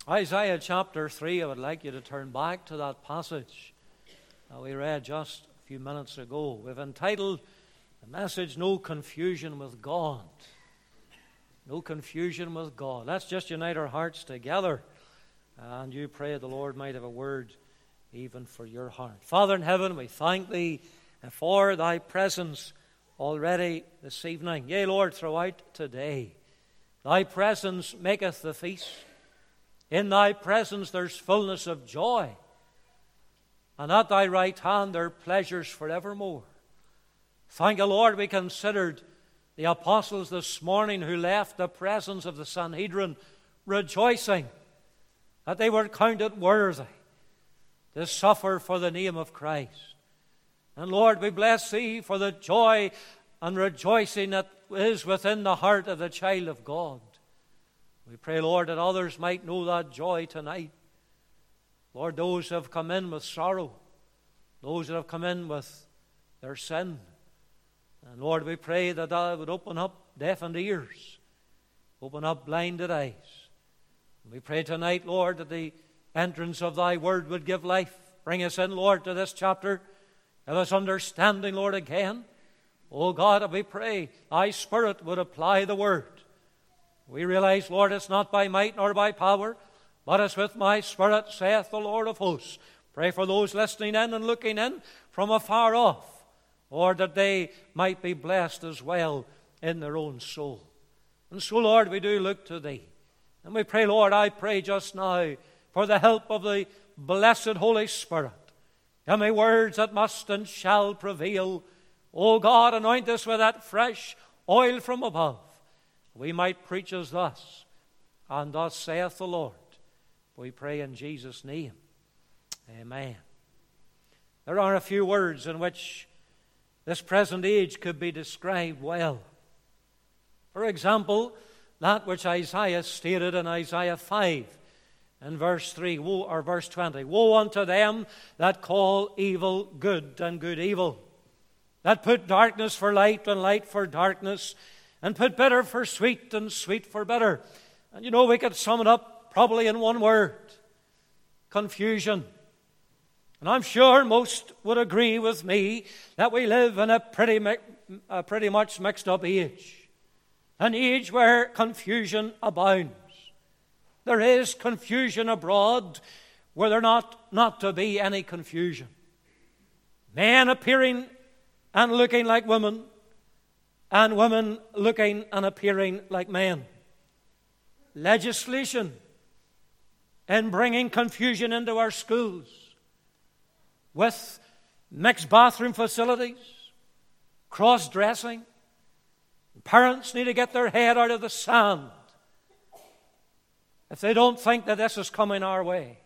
Isaiah chapter 3, I would like you to turn back to that passage we read just a few minutes ago. We've entitled the message, No Confusion with God. No confusion with God. Let's just unite our hearts together, and you pray the Lord might have a word even for your heart. Father in heaven, we thank Thee for Thy presence already this evening. Yea, Lord, throughout today, Thy presence maketh the feast. In Thy presence there's fullness of joy, and at Thy right hand there are pleasures forevermore. Thank you, Lord, we considered the apostles this morning who left the presence of the Sanhedrin rejoicing that they were counted worthy to suffer for the name of Christ. And Lord, we bless Thee for the joy and rejoicing that is within the heart of the child of God. We pray, Lord, that others might know that joy tonight. Lord, those who have come in with sorrow, those that have come in with their sin. And Lord, we pray that Thou would open up deafened ears, open up blinded eyes. We pray tonight, Lord, that the entrance of Thy word would give life. Bring us in, Lord, to this chapter. Give us understanding, Lord, again. Oh God, we pray Thy Spirit would apply the word. We realize, Lord, it's not by might nor by power, but it's with My Spirit, saith the Lord of hosts. Pray for those listening in and looking in from afar off, Lord, that they might be blessed as well in their own soul. And so, Lord, we do look to Thee. And we pray, Lord, I pray just now for the help of the blessed Holy Spirit. Give me words that must and shall prevail. O God, anoint us with that fresh oil from above. We might preach as thus, and thus saith the Lord. We pray in Jesus' name. Amen. There are a few words in which this present age could be described well. For example, that which Isaiah stated in Isaiah 5 in verse 3 or verse 20. Woe unto them that call evil good and good evil, that put darkness for light and light for darkness, and put bitter for sweet and sweet for bitter. And you know, we could sum it up probably in one word: confusion. And I'm sure most would agree with me that we live in a pretty much mixed up age. An age where confusion abounds. There is confusion abroad where there not to be any confusion. Men appearing and looking like women, and women looking and appearing like men. Legislation in bringing confusion into our schools with mixed bathroom facilities, cross-dressing. Parents need to get their head out of the sand if they don't think that this is coming our way.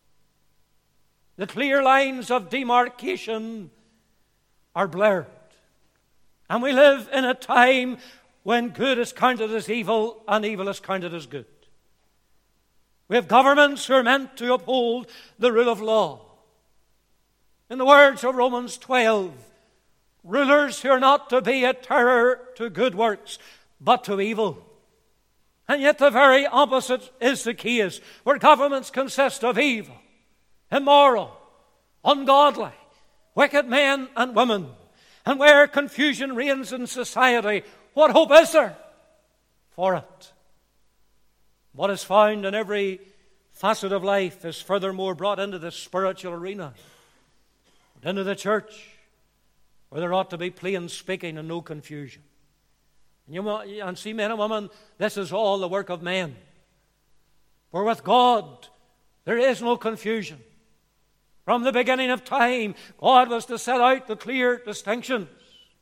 The clear lines of demarcation are blurred. And we live in a time when good is counted as evil and evil is counted as good. We have governments who are meant to uphold the rule of law. In the words of Romans 12, rulers who are not to be a terror to good works, but to evil. And yet the very opposite is the case, where governments consist of evil, immoral, ungodly, wicked men and women. And where confusion reigns in society, what hope is there for it? What is found in every facet of life is furthermore brought into the spiritual arena, into the church, where there ought to be plain speaking and no confusion. And see, men and women, this is all the work of men. For with God, there is no confusion. From the beginning of time, God was to set out the clear distinctions.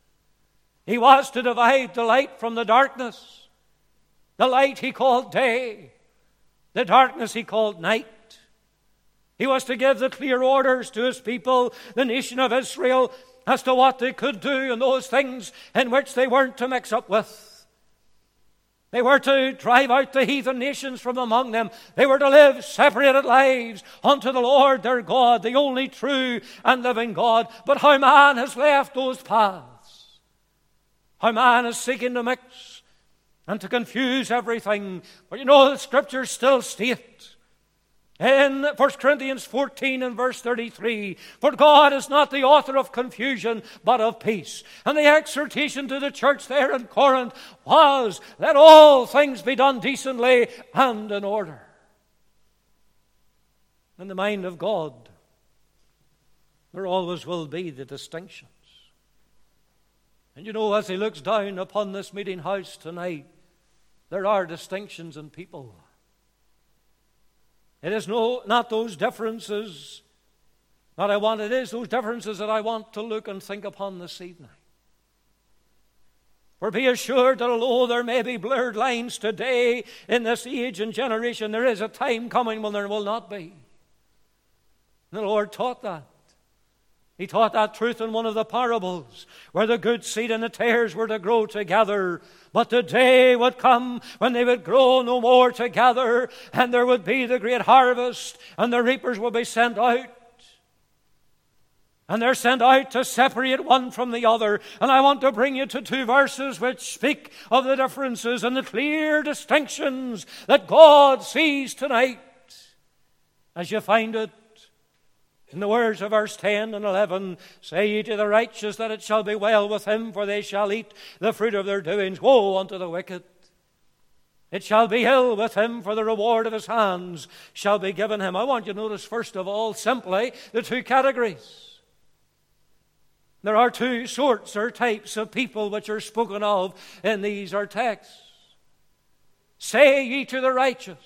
He was to divide the light from the darkness. The light He called day. The darkness He called night. He was to give the clear orders to His people, the nation of Israel, as to what they could do and those things in which they weren't to mix up with. They were to drive out the heathen nations from among them. They were to live separated lives unto the Lord their God, the only true and living God. But how man has left those paths. How man is seeking to mix and to confuse everything. But you know, the Scriptures still state In 1 Corinthians 14 and verse 33, for God is not the author of confusion, but of peace. And the exhortation to the church there in Corinth was, let all things be done decently and in order. In the mind of God, there always will be the distinctions. And you know, as He looks down upon this meeting house tonight, there are distinctions in people. It is not those differences that I want. It is those differences that I want to look and think upon this evening. For be assured that although there may be blurred lines today in this age and generation, there is a time coming when there will not be. And the Lord taught that. He taught that truth in one of the parables, where the good seed and the tares were to grow together. But the day would come when they would grow no more together, and there would be the great harvest, and the reapers will be sent out. And they're sent out to separate one from the other. And I want to bring you to two verses which speak of the differences and the clear distinctions that God sees tonight, as you find it in the words of verse 10 and 11, say ye to the righteous that it shall be well with him, for they shall eat the fruit of their doings. Woe unto the wicked! It shall be ill with him, for the reward of his hands shall be given him. I want you to notice, first of all, simply the two categories. There are two sorts or types of people which are spoken of in these our texts. Say ye to the righteous,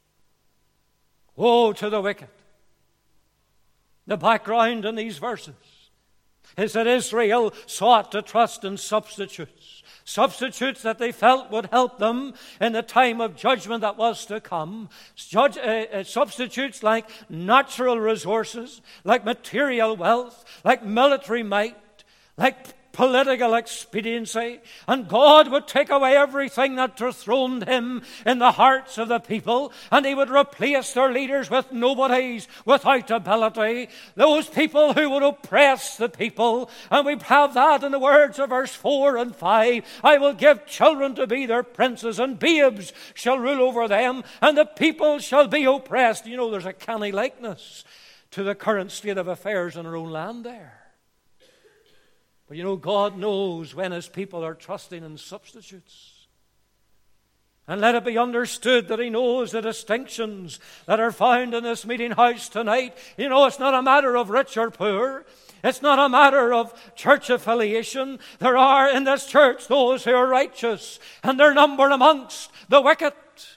woe to the wicked. The background in these verses is that Israel sought to trust in substitutes. Substitutes that they felt would help them in the time of judgment that was to come. Substitutes like natural resources, like material wealth, like military might, like political expediency. And God would take away everything that dethroned Him in the hearts of the people, and He would replace their leaders with nobodies without ability, those people who would oppress the people. And we have that in the words of verse 4 and 5. I will give children to be their princes, and babes shall rule over them, and the people shall be oppressed. You know, there's a canny likeness to the current state of affairs in our own land there. But you know, God knows when His people are trusting in substitutes. And let it be understood that He knows the distinctions that are found in this meeting house tonight. You know, it's not a matter of rich or poor. It's not a matter of church affiliation. There are in this church those who are righteous, and they're numbered amongst the wicked.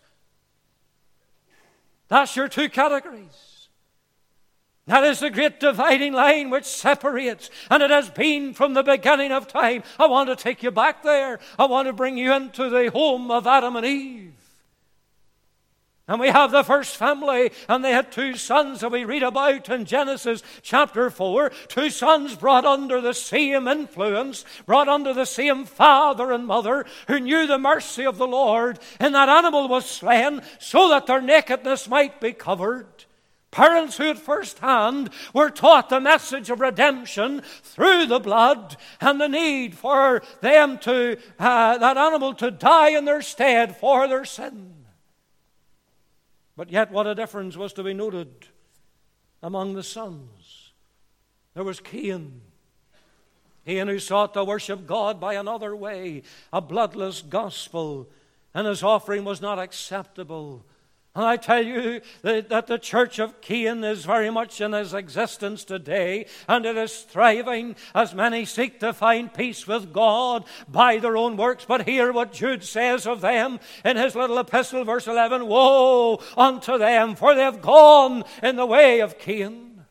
That's your two categories. That is the great dividing line which separates, and it has been from the beginning of time. I want to take you back there. I want to bring you into the home of Adam and Eve. And we have the first family, and they had two sons that we read about in Genesis chapter 4. Two sons brought under the same influence, brought under the same father and mother, who knew the mercy of the Lord. And that animal was slain so that their nakedness might be covered. Parents who at first hand were taught the message of redemption through the blood, and the need for them to, that animal to die in their stead for their sin. But yet what a difference was to be noted among the sons. There was Cain. Cain who sought to worship God by another way, a bloodless gospel, and his offering was not acceptable. And I tell you that the church of Cain is very much in its existence today, and it is thriving as many seek to find peace with God by their own works. But hear what Jude says of them in his little epistle, verse 11. Woe unto them, for they have gone in the way of Cain.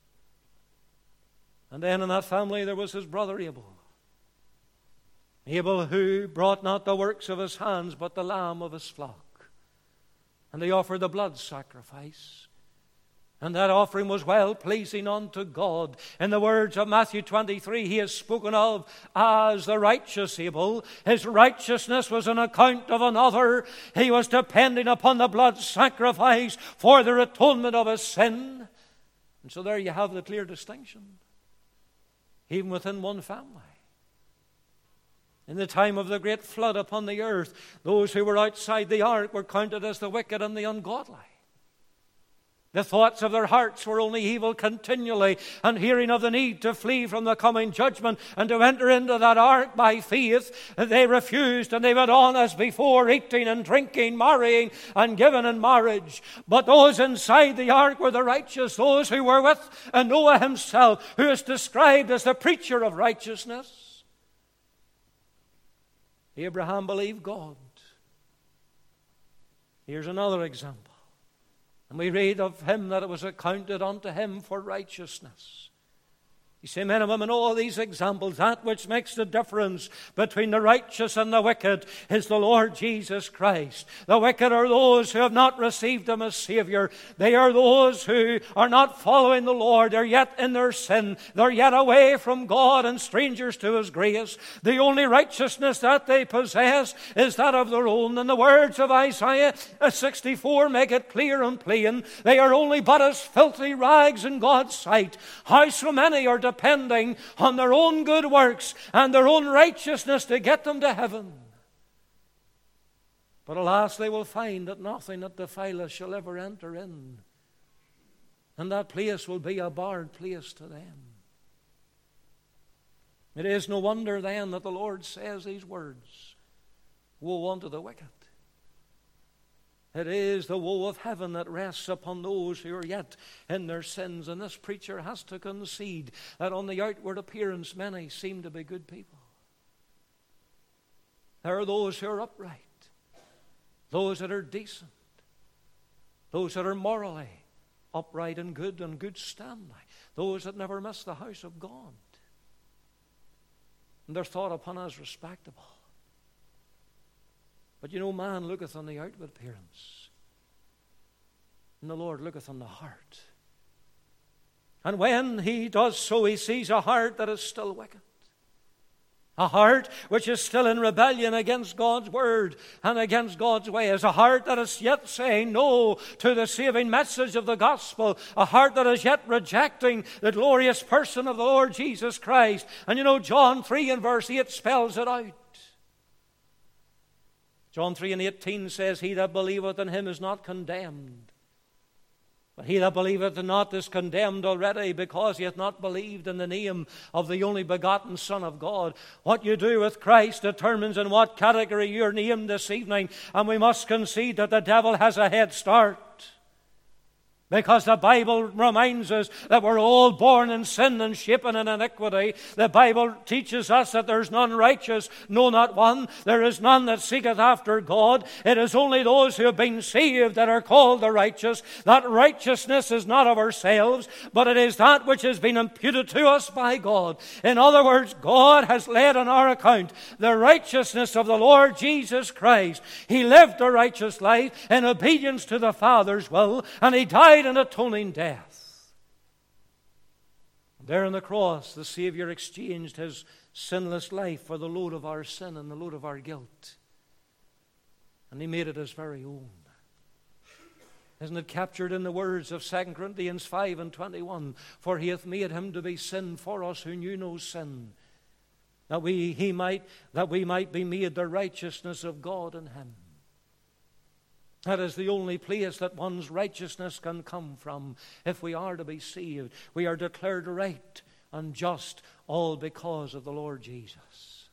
And then in that family there was his brother Abel. Abel who brought not the works of his hands, but the lamb of his flock. And they offered the blood sacrifice. And that offering was well-pleasing unto God. In the words of Matthew 23, he is spoken of as the righteous Abel. His righteousness was on account of another. He was depending upon the blood sacrifice for the atonement of his sin. And so there you have the clear distinction, even within one family. In the time of the great flood upon the earth, those who were outside the ark were counted as the wicked and the ungodly. The thoughts of their hearts were only evil continually, and hearing of the need to flee from the coming judgment and to enter into that ark by faith, they refused, and they went on as before, eating and drinking, marrying and giving in marriage. But those inside the ark were the righteous, those who were with Noah himself, who is described as the preacher of righteousness. Abraham believed God. Here's another example. And we read of him that it was accounted unto him for righteousness. You see, men and women, all these examples, that which makes the difference between the righteous and the wicked is the Lord Jesus Christ. The wicked are those who have not received Him as Savior. They are those who are not following the Lord. They're yet in their sin. They're yet away from God and strangers to His grace. The only righteousness that they possess is that of their own. And the words of Isaiah 64 make it clear and plain. They are only but as filthy rags in God's sight. How so many are depending on their own good works and their own righteousness to get them to heaven. But alas, they will find that nothing that defileth shall ever enter in. And that place will be a barred place to them. It is no wonder then that the Lord says these words, woe unto the wicked. It is the woe of heaven that rests upon those who are yet in their sins. And this preacher has to concede that on the outward appearance many seem to be good people. There are those who are upright, those that are decent, those that are morally upright and good standing, those that never miss the house of God. And they're thought upon as respectable. But you know, man looketh on the outward appearance, and the Lord looketh on the heart. And when He does so, He sees a heart that is still wicked. A heart which is still in rebellion against God's word and against God's ways. A heart that is yet saying no to the saving message of the gospel. A heart that is yet rejecting the glorious person of the Lord Jesus Christ. And you know, John 3 and verse 8 spells it out. John 3 and 18 says, He that believeth in Him is not condemned. But he that believeth not is condemned already, because he hath not believed in the name of the only begotten Son of God. What you do with Christ determines in what category you're named this evening. And we must concede that the devil has a head start. Because the Bible reminds us that we're all born in sin and shapen in iniquity. The Bible teaches us that there's none righteous, no, not one. There is none that seeketh after God. It is only those who have been saved that are called the righteous. That righteousness is not of ourselves, but it is that which has been imputed to us by God. In other words, God has laid on our account the righteousness of the Lord Jesus Christ. He lived a righteous life in obedience to the Father's will, and He died an atoning death. There on the cross, the Savior exchanged His sinless life for the load of our sin and the load of our guilt. And He made it His very own. Isn't it captured in the words of 2 Corinthians 5 and 21? For He hath made Him to be sin for us who knew no sin, that we might be made the righteousness of God in Him. That is the only place that one's righteousness can come from if we are to be saved. We are declared right and just, all because of the Lord Jesus.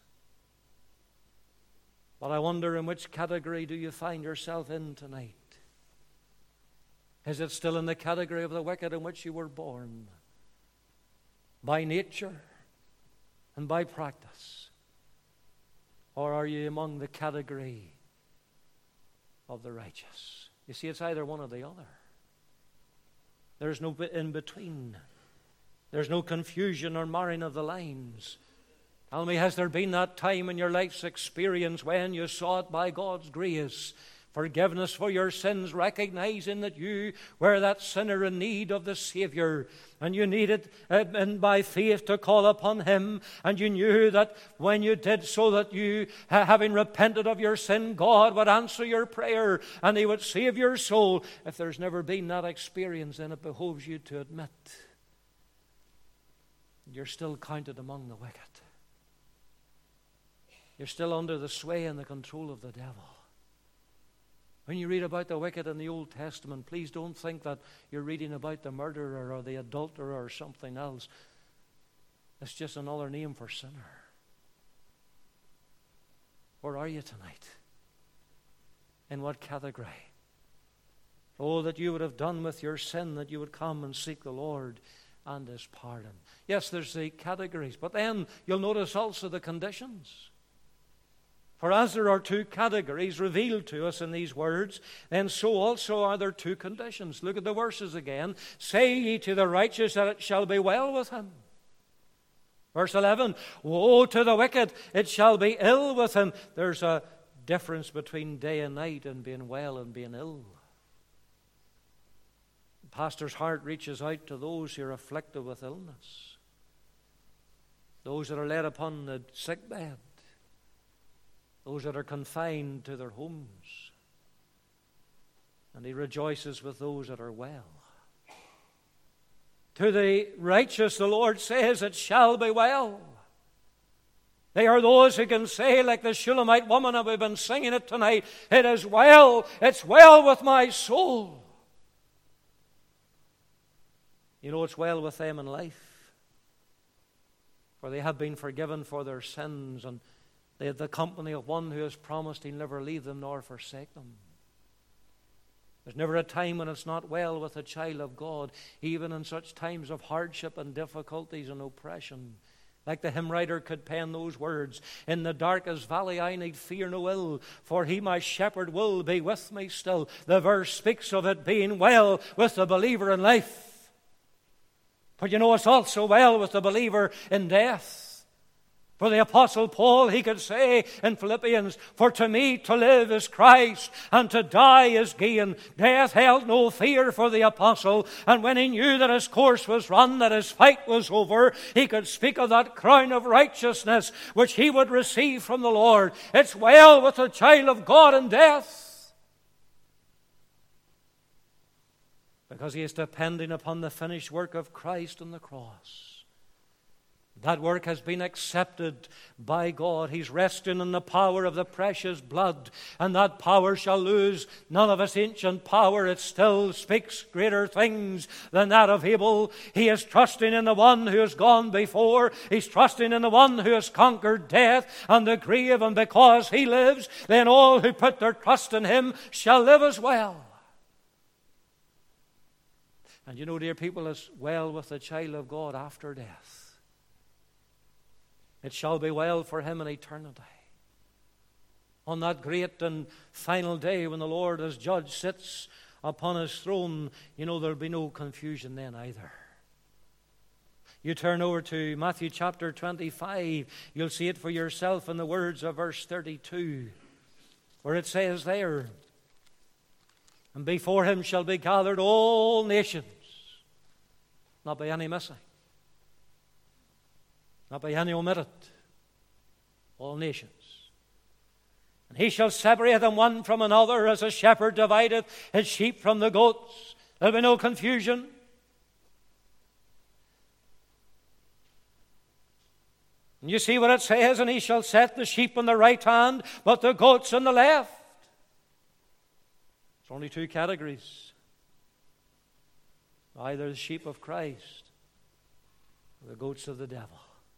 But I wonder, in which category do you find yourself in tonight? Is it still in the category of the wicked in which you were born? By nature and by practice? Or are you among the category of the righteous? You see, it's either one or the other. There's no in between. There's no confusion or marring of the lines. Tell me, has there been that time in your life's experience when you sought by God's grace forgiveness for your sins, recognizing that you were that sinner in need of the Savior, and you needed, and by faith, to call upon Him, and you knew that when you did so, that you, having repented of your sin, God would answer your prayer and He would save your soul? If there's never been that experience, then it behoves you to admit you're still counted among the wicked. You're still under the sway and the control of the devil. When you read about the wicked in the Old Testament, please don't think that you're reading about the murderer or the adulterer or something else. It's just another name for sinner. Where are you tonight? In what category? Oh, that you would have done with your sin, that you would come and seek the Lord and His pardon. Yes, there's the categories, but then you'll notice also the conditions. For as there are two categories revealed to us in these words, then so also are there two conditions. Look at the verses again. Say ye to the righteous that it shall be well with him. Verse 11, woe to the wicked, it shall be ill with him. There's a difference between day and night and being well and being ill. The pastor's heart reaches out to those who are afflicted with illness, those that are laid upon the sick bed, those that are confined to their homes. And He rejoices with those that are well. To the righteous, the Lord says, it shall be well. They are those who can say, like the Shulamite woman, and we've been singing it tonight, it is well, it's well with my soul. You know, it's well with them in life, for they have been forgiven for their sins, and they have the company of one who has promised He'll never leave them nor forsake them. There's never a time when it's not well with a child of God, even in such times of hardship and difficulties and oppression. Like the hymn writer could pen those words, in the darkest valley I need fear no ill, for He my shepherd will be with me still. The verse speaks of it being well with the believer in life. But you know, it's also well with the believer in death. For the Apostle Paul, he could say in Philippians, for to me to live is Christ, and to die is gain. Death held no fear for the Apostle, and when he knew that his course was run, that his fight was over, he could speak of that crown of righteousness which he would receive from the Lord. It's well with the child of God in death, because he is depending upon the finished work of Christ on the cross. That work has been accepted by God. He's resting in the power of the precious blood, and that power shall lose none of its ancient power. It still speaks greater things than that of Abel. He is trusting in the one who has gone before. He's trusting in the one who has conquered death and the grave, and because He lives, then all who put their trust in Him shall live as well. And you know, dear people, as well with the child of God after death. It shall be well for him in eternity. On that great and final day when the Lord as judge sits upon His throne, you know, there'll be no confusion then either. You turn over to Matthew chapter 25, you'll see it for yourself in the words of verse 32, where it says there, and before Him shall be gathered all nations, not by any missing, not by any omitted, all nations. And He shall separate them one from another, as a shepherd divideth his sheep from the goats. There'll be no confusion. And you see what it says, and He shall set the sheep on the right hand, but the goats on the left. It's only two categories. Either the sheep of Christ or the goats of the devil.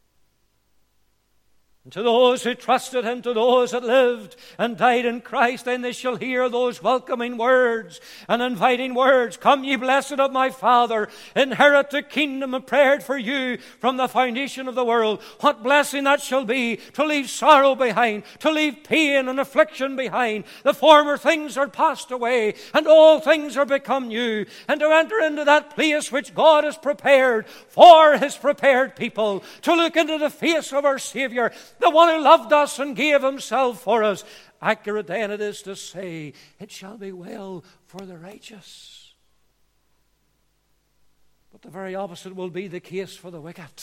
And to those who trusted Him, to those that lived and died in Christ, then they shall hear those welcoming words and inviting words. Come ye blessed of my Father, inherit the kingdom prepared for you from the foundation of the world. What blessing that shall be, to leave sorrow behind, to leave pain and affliction behind. The former things are passed away, and all things are become new. And to enter into that place which God has prepared for His prepared people, to look into the face of our Savior, the one who loved us and gave Himself for us. Accurate then it is to say, it shall be well for the righteous. But the very opposite will be the case for the wicked.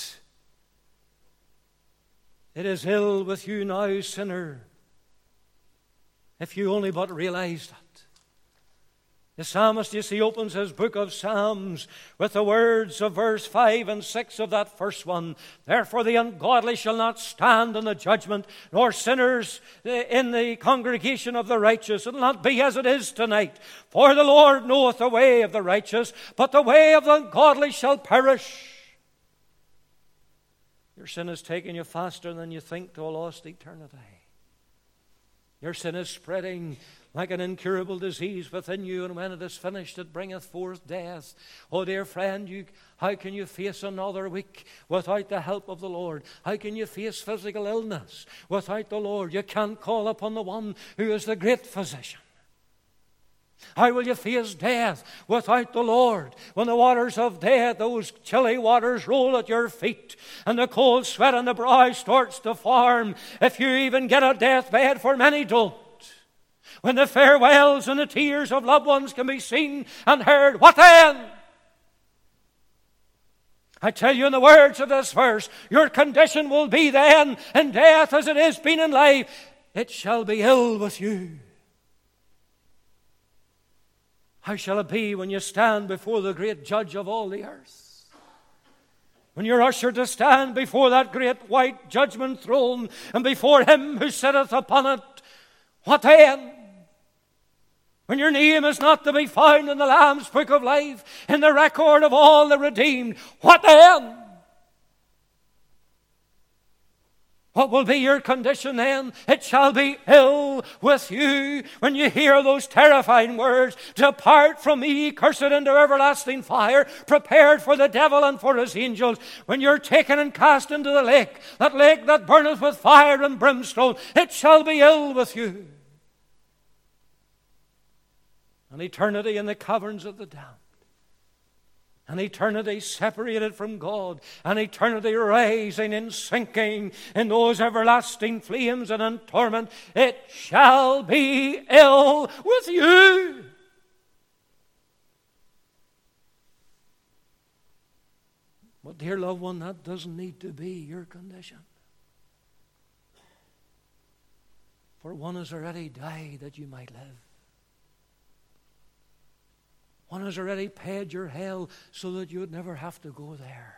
It is ill with you now, sinner, if you only but realized it. The psalmist, you see, opens his book of Psalms with the words of verse 5 and 6 of that first one. Therefore the ungodly shall not stand in the judgment, nor sinners in the congregation of the righteous. It will not be as it is tonight. For the Lord knoweth the way of the righteous, but the way of the ungodly shall perish. Your sin is taking you faster than you think to a lost eternity. Your sin is spreading like an incurable disease within you, and when it is finished, it bringeth forth death. Oh, dear friend, how can you face another week without the help of the Lord? How can you face physical illness without the Lord? You can't call upon the one who is the great physician. How will you face death without the Lord? When the waters of death, those chilly waters, roll at your feet, and the cold sweat on the brow starts to form, if you even get a deathbed, for many don't. When the farewells and the tears of loved ones can be seen and heard, what then? I tell you in the words of this verse, your condition will be then in death as it has been in life. It shall be ill with you. How shall it be when you stand before the great judge of all the earth? When you're ushered to stand before that great white judgment throne and before him who sitteth upon it, what then? When your name is not to be found in the Lamb's book of life, in the record of all the redeemed, what then? What will be your condition then? It shall be ill with you. When you hear those terrifying words, depart from me, cursed into everlasting fire, prepared for the devil and for his angels. When you're taken and cast into the lake that burneth with fire and brimstone, it shall be ill with you. An eternity in the caverns of the damned. An eternity separated from God. An eternity rising and sinking in those everlasting flames and in torment. It shall be ill with you. But dear loved one, that doesn't need to be your condition. For one has already died that you might live. One has already paid your hell so that you would never have to go there.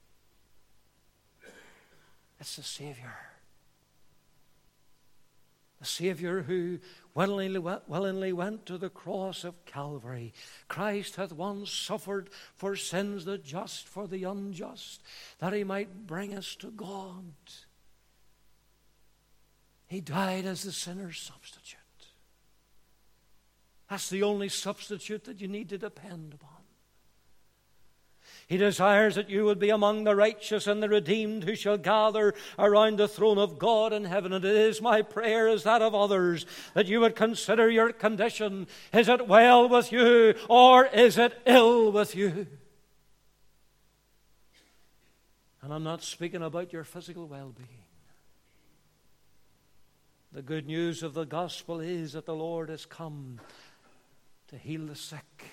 It's the Savior. The Savior who willingly went to the cross of Calvary. Christ hath once suffered for sins, the just for the unjust, that he might bring us to God. He died as the sinner's substitute. That's the only substitute that you need to depend upon. He desires that you would be among the righteous and the redeemed who shall gather around the throne of God in heaven. And it is my prayer, as that of others, that you would consider your condition. Is it well with you, or is it ill with you? And I'm not speaking about your physical well-being. The good news of the gospel is that the Lord has come to heal the sick,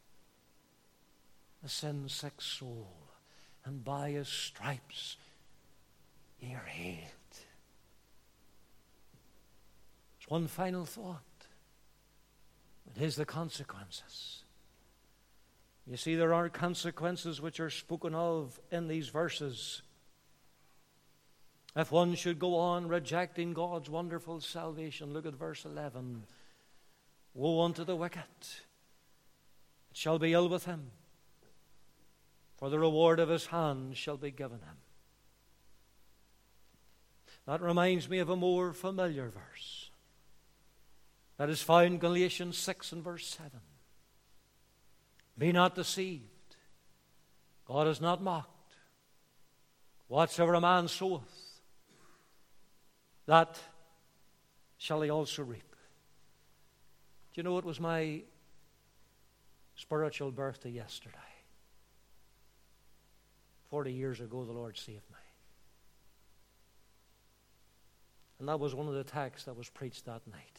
the sin-sick soul, and by his stripes ye are healed. There's one final thought. It is the consequences. You see, there are consequences which are spoken of in these verses. If one should go on rejecting God's wonderful salvation, look at verse 11. Woe unto the wicked! It shall be ill with him, for the reward of his hand shall be given him. That reminds me of a more familiar verse that is found in Galatians 6 and verse 7. Be not deceived. God is not mocked. Whatsoever a man soweth, that shall he also reap. Do you know, it was my spiritual birthday yesterday. 40 years ago, the Lord saved me. And that was one of the texts that was preached that night.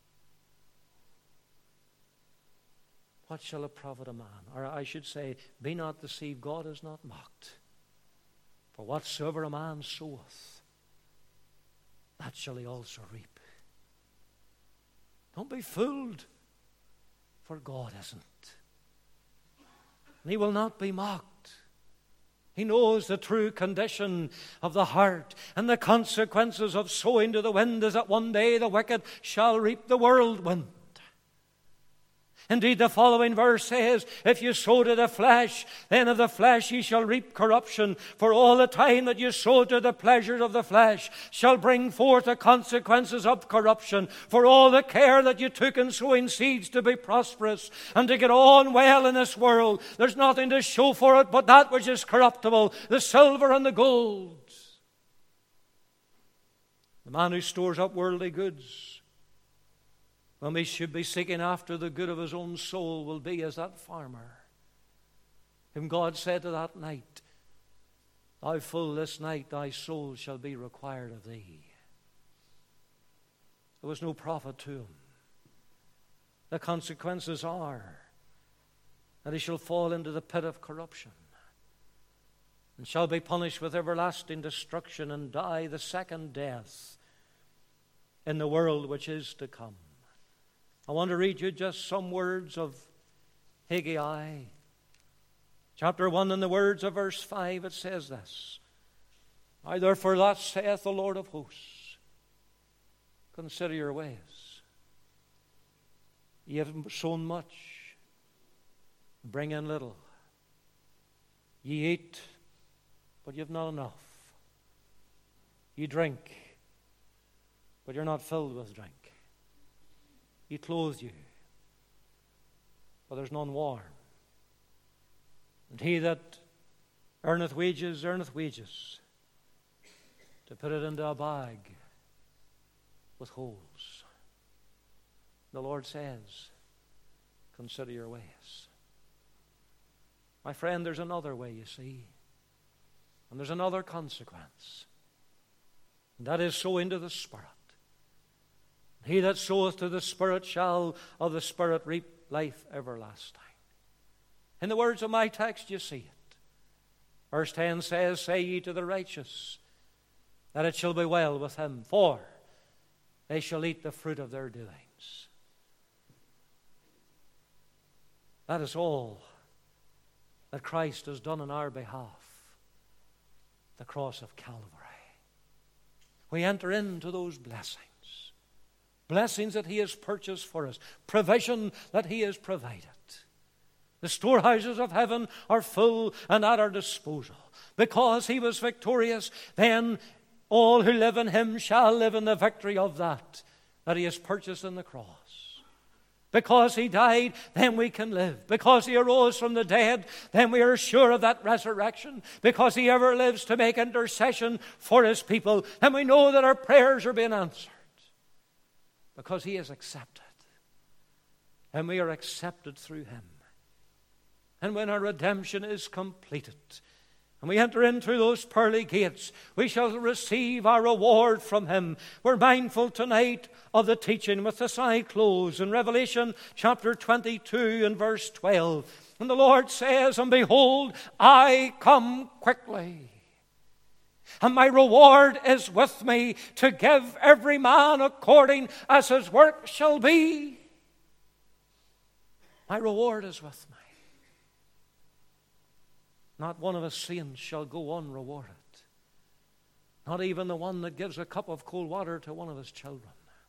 What shall it profit a man? Or I should say, be not deceived, God is not mocked. For whatsoever a man soweth, that shall he also reap. Don't be fooled. for God isn't. And He will not be mocked. He knows the true condition of the heart, and the consequences of sowing to the wind is that one day the wicked shall reap the whirlwind. Indeed, the following verse says, if you sow to the flesh, then of the flesh ye shall reap corruption. For all the time that you sow to the pleasures of the flesh shall bring forth the consequences of corruption. For all the care that you took in sowing seeds to be prosperous and to get on well in this world, there's nothing to show for it but that which is corruptible, the silver and the gold. The man who stores up worldly goods, when we should be seeking after the good of his own soul, will be as that farmer whom God said to that night, thou fool, this night thy soul shall be required of thee. There was no profit to him. The consequences are that he shall fall into the pit of corruption and shall be punished with everlasting destruction and die the second death in the world which is to come. I want to read you just some words of Haggai. Chapter 1, in the words of verse 5, it says this. Now therefore thus saith the Lord of hosts, consider your ways. Ye have sown much, bring in little. Ye eat, but ye have not enough. Ye drink, but you're not filled with drink. He clothes you, but there's none warm. And he that earneth wages, to put it into a bag with holes. The Lord says, consider your ways. My friend, there's another way, you see. And there's another consequence. And that is sow into the Spirit. He that soweth to the Spirit shall of the Spirit reap life everlasting. In the words of my text, you see it. Verse 10 says, say ye to the righteous, that it shall be well with him, for they shall eat the fruit of their doings. That is all that Christ has done on our behalf. The cross of Calvary. We enter into those blessings. Blessings that He has purchased for us. Provision that He has provided. The storehouses of heaven are full and at our disposal. Because He was victorious, then all who live in Him shall live in the victory of that He has purchased in the cross. Because He died, then we can live. Because He arose from the dead, then we are sure of that resurrection. Because He ever lives to make intercession for His people, then we know that our prayers are being answered. Because He is accepted. And we are accepted through Him. And when our redemption is completed, and we enter into those pearly gates, we shall receive our reward from Him. We're mindful tonight of the teaching with this eye closed in Revelation chapter 22 and verse 12. And the Lord says, and behold, I come quickly. And my reward is with me to give every man according as his work shall be. My reward is with me. Not one of his saints shall go unrewarded. Not even the one that gives a cup of cold water to one of his children.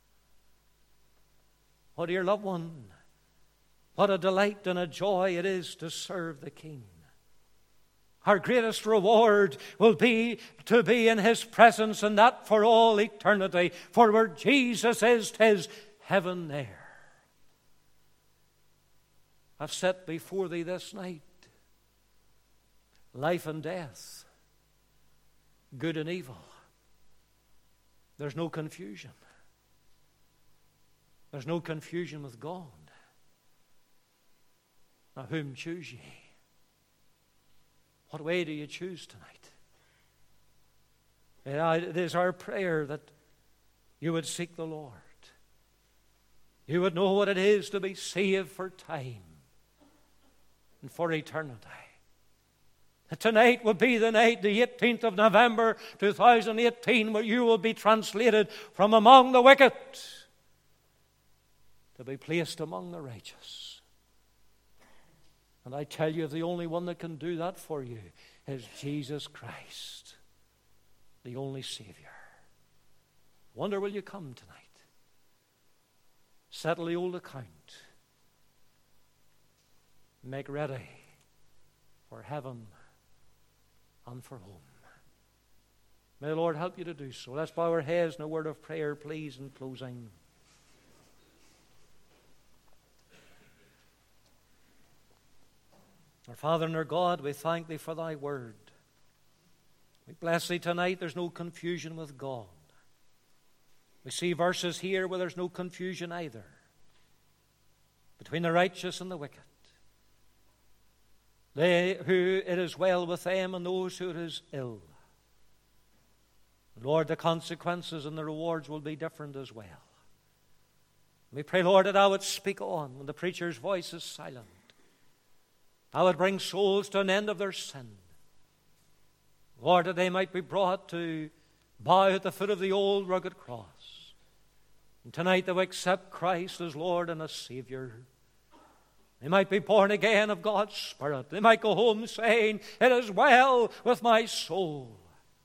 Oh, dear loved one, what a delight and a joy it is to serve the King. Our greatest reward will be to be in His presence, and that for all eternity. For where Jesus is, 'tis heaven there. I've set before thee this night life and death, good and evil. There's no confusion. There's no confusion with God. Now whom choose ye? What way do you choose tonight? It is our prayer that you would seek the Lord. You would know what it is to be saved for time and for eternity. That tonight would be the night, the 18th of November 2018, where you will be translated from among the wicked to be placed among the righteous. And I tell you, the only one that can do that for you is Jesus Christ, the only Savior. Wonder, will you come tonight? Settle the old account. Make ready for heaven and for home. May the Lord help you to do so. Let's bow our heads in a word of prayer, please, in closing. Our Father and our God, we thank Thee for Thy word. We bless Thee tonight. There's no confusion with God. We see verses here where there's no confusion either between the righteous and the wicked. They who it is well with them and those who it is ill. Lord, the consequences and the rewards will be different as well. We pray, Lord, that Thou would speak on when the preacher's voice is silent. Thou would bring souls to an end of their sin. Lord, that they might be brought to bow at the foot of the old rugged cross. And tonight they will accept Christ as Lord and as Savior. They might be born again of God's Spirit. They might go home saying, "It is well with my soul."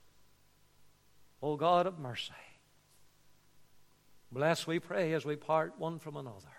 O God of mercy, bless, we pray, as we part one from another.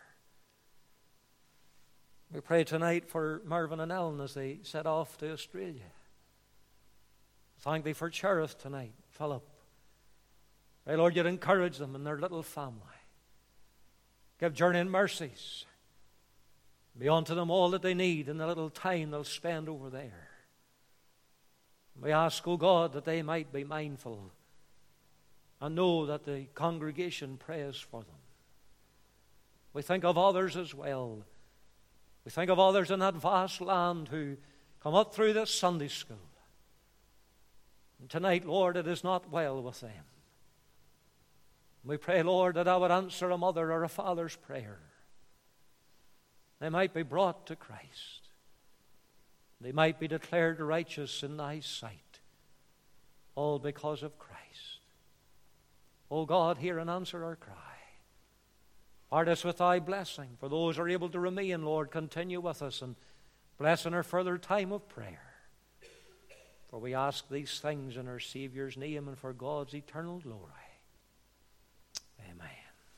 We pray tonight for Mervyn and Ellen as they set off to Australia. Thank Thee for Cherith tonight, Philip. Pray, Lord, You'd encourage them and their little family. Give journeying mercies. Be unto them all that they need in the little time they'll spend over there. We ask, O God, that they might be mindful and know that the congregation prays for them. We think of others as well. We think of others in that vast land who come up through this Sunday school. And tonight, Lord, it is not well with them. We pray, Lord, that I would answer a mother or a father's prayer. They might be brought to Christ. They might be declared righteous in Thy sight, all because of Christ. O God, hear and answer our cry. Part us with Thy blessing. For those who are able to remain, Lord, continue with us and bless in our further time of prayer. For we ask these things in our Savior's name and for God's eternal glory.